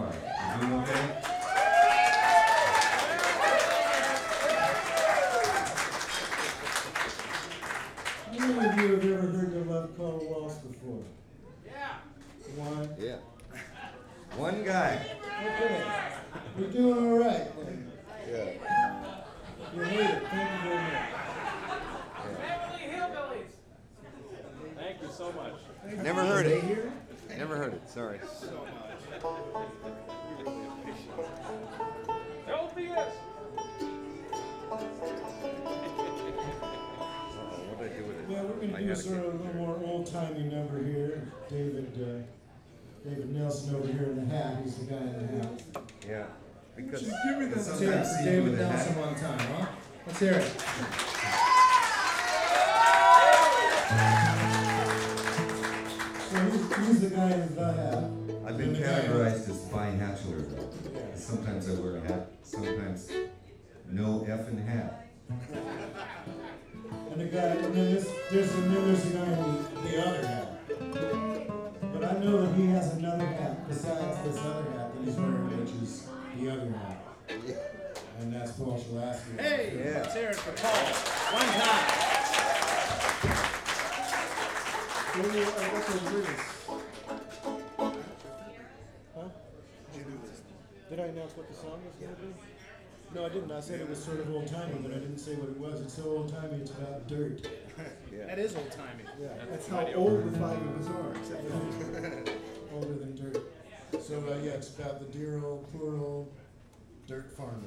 are. You doing okay? How many of you have ever heard the Love Call Waltz before? Yeah. One? Yeah. One guy. Okay. We're doing all right then. Yeah. You made it. Thank you very much. Beverly Hillbillies. Thank you so much. Never heard it. Never heard it. Sorry. LPS. What did I do with it? Yeah, we're going to do sort of a little more old-timey number here. David Nelson over here in the hat. He's the guy in the hat. Yeah. Because Let's hear it sometimes for see you David with a Nelson hat. one time, huh? Let's hear it. So he's the guy in the hat. I've been categorized as binational though. Sometimes I wear a hat, sometimes no effing hat. And the guy, and then there's the guy in the other hat. But I know that he has another hat besides this other hat that he's wearing, which is the other hat. And that's Paul Shalaski. Hey, Yeah. let's hear it for Paul. One time. I got those rings. Huh? Did I announce what the song was going to be? No, I didn't. I said it was sort of old-timey, but I didn't say what it was. It's so old-timey, it's about dirt. That is old timey. Yeah. That's how old the Fabulous are, except for Older than dirt. So, yeah, it's about the dear old, poor old dirt farmer.